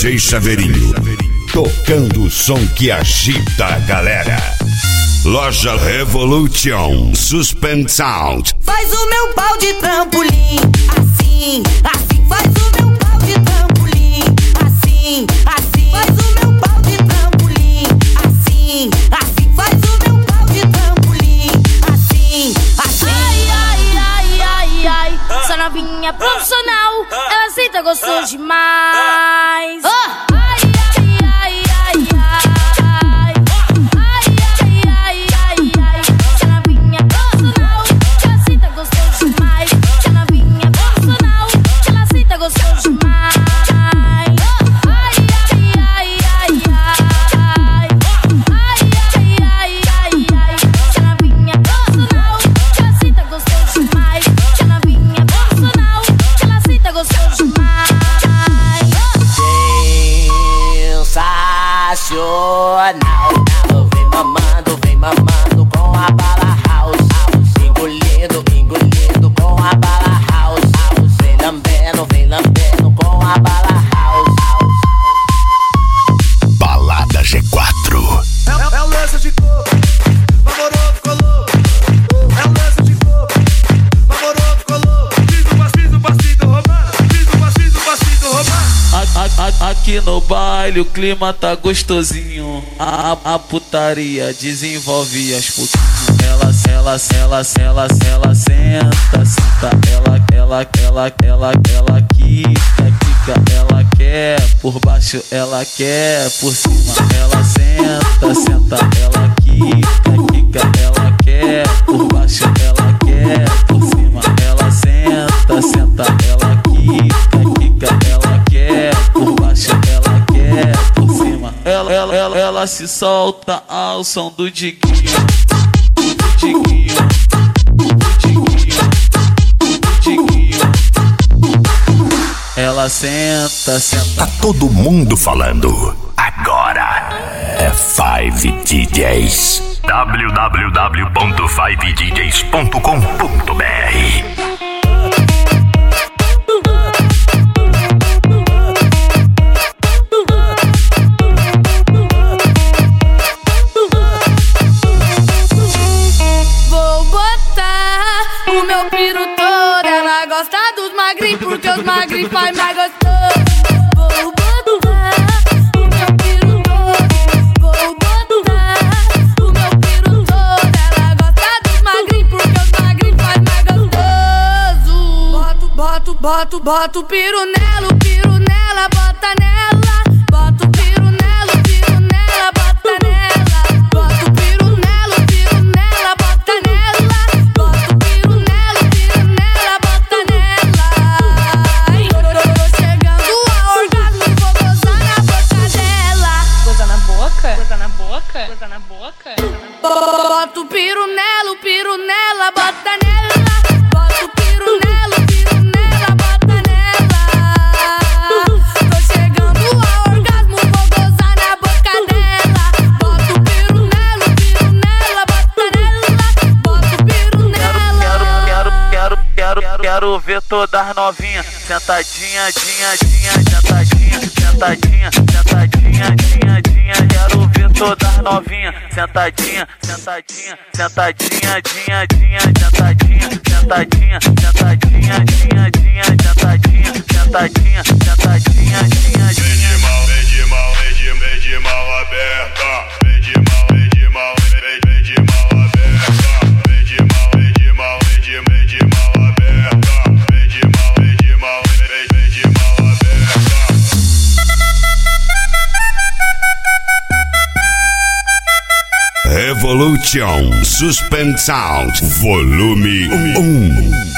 DJ Chaveirinho, tocando o som que agita a galera. Loja Revolution, Suspend Sound. Faz o meu pau de trampolim, assim, assim. Faz o meu pau de trampolim, assim, assim. Faz o meu pau de trampolim, assim, assim. Faz o meu pau de trampolim, assim, assim. Ai, ai, ai, ai, ai. Essa novinha profissional, ela aceita gostoso demais. Vem mamando com a bala house. Engolindo, engolindo com a bala house. Vem lambendo com a bala house. Balada G4. É o lance de coco, namorou, ficou louco. É o lance de coco, namorou, ficou louco. Fiz o passinho roubado, fiz o passinho roubado. Aqui no baile o clima tá gostosinho. A putaria desenvolve as pouquinho. Ela senta, ela quica, ela quer por baixo, ela quer por cima. Ela senta, ela quica, ela quer por baixo, ela quer por cima. Ela senta, ela quica, ela quer por baixo, ela quer por cima. Ela se solta ao som do diguinho, Ela senta. Tá todo mundo falando. Agora é 5 DJs. www.5djs.com.br. Porque os magrinhos faz mais gostoso. Vou botar o meu piru todo. Vou botar o meu piru todo. Ela gosta dos magrinhos porque os magrinhos faz mais gostoso. Bota o piru nela, bota nela. Bota o piru nela, bota nela. Bota o piru nela, bota nela. Bota o piru nela, bota nela. Tô chegando ao orgasmo, vou gozar na boca dela. Goza na boca? Goza na boca? Goza na boca? Bota o piru nela, bota nela. Bota o piru nela, bota nela. Tô chegando ao orgasmo, vou gozar na boca dela. Bota o piru nela, bota nela. Bota o piru nela. Quero ver todas novinhas sentadinha, sentadinha. Quero ver todas novinhas sentadinha, sentadinha. Vem de mal aberta. Vem de mal aberta. Vem de mal aberta. Vem de mal aberta. Vem de mal aberta. Revolution, Suspend Sound, volume 1.